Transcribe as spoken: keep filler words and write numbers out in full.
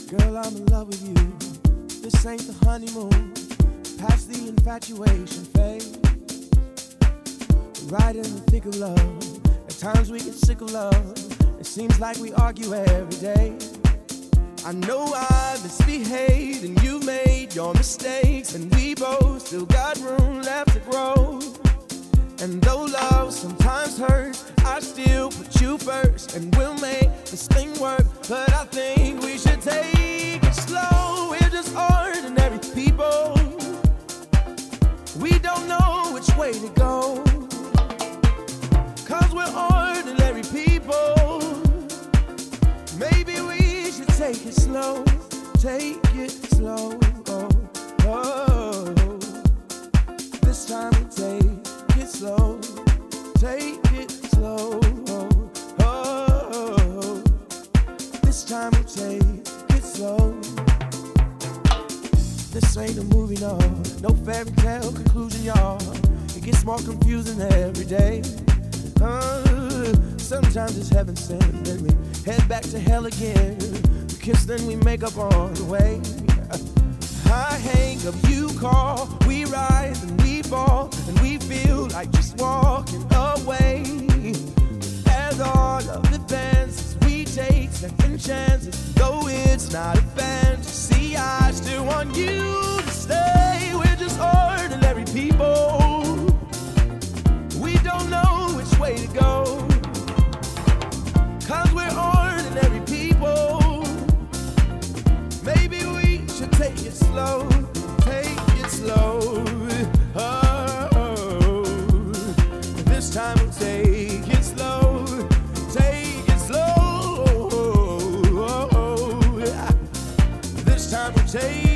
Girl, I'm in love with you. This ain't the honeymoon, past the infatuation phase. Right in the thick of love. At times we get sick of love. It seems like we argue every day. I know I misbehaved and you made your mistakes, and we both still got room left to grow. And though love sometimes hurts, I still put you first, and we'll make this thing work. But I think we should take it slow. We're just ordinary people. We don't know which way to go, 'cause we're ordinary people. Maybe we should take it slow, take it slow. Oh, oh. This time we'll take it slow, take it slow. Oh, oh. This time we'll take it slow. This ain't a movie, no, no fairy tale conclusion, y'all. It gets more confusing every day. Uh, sometimes it's heaven sent, then we head back to hell again. We kiss, then we make up on the way. I hang up, you call, we rise and we fall, and we feel like just walking away. As all of the advances, we take second chances, though it's not a fantasy, I still want you to stay. We're just ordinary people. We don't know which way to go, 'cause we're ordinary people. Maybe we should take it slow, take it slow. Oh, this time we'll take it slow, take it slow. This time we'll take